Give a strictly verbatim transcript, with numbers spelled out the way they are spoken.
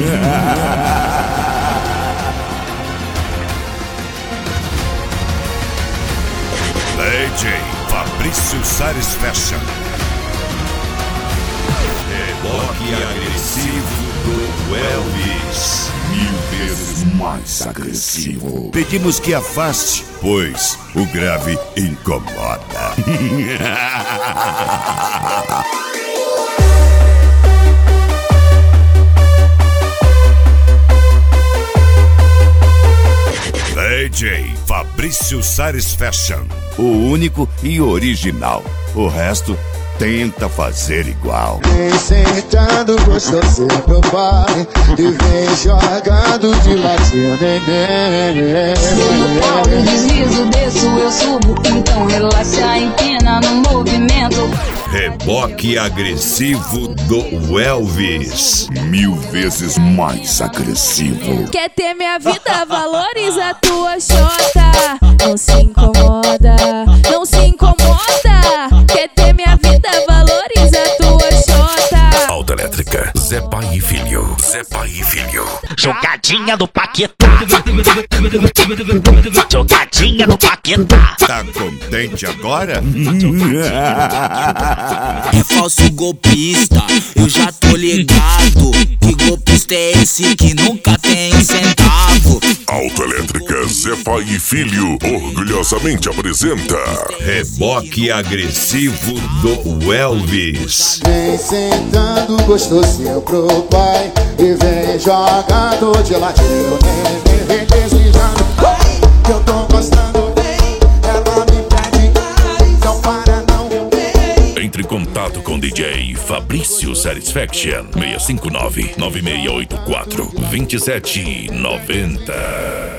D J Fabrício Sares Fashion. Reboque agressivo do Elvis. Mil vezes mais agressivo. Pedimos que afaste, pois o grave incomoda. D J Fabrício Sares Fashion, o único e original. O resto tenta fazer igual. Vem sentando gostoso pro pai e vem jogando de ladinho, neném. No pau, eu deslizo, desço, eu subo. Então relaxa, empina no movimento. Reboque agressivo do Elvis. Mil vezes mais agressivo. Quer ter minha vida? Valoriza a tua xota. Não se incomoda, não se incomoda. Quer ter minha vida? Valoriza a tua xota. Autoelétrica, Zé Pai e Filho. Zé Pai e Filho. Jogadinha do Paquetá. Jogadinha do Paquetá. Tá contente agora? É falso golpista, eu já tô ligado. Que golpista é esse que nunca tem um centavo? Autoelétrica, Zé Pai e Filho orgulhosamente apresenta Reboque agressivo do Elvis. Vem sentando gostosinho pro pai e vem jogando de ladinho, neném. Vem deslizando, que eu tô gostando. Ela me pede, não para não. Entre em contato com D J Fabrício Satisfaction seis cinco nove, nove seis oito quatro, dois sete nove zero.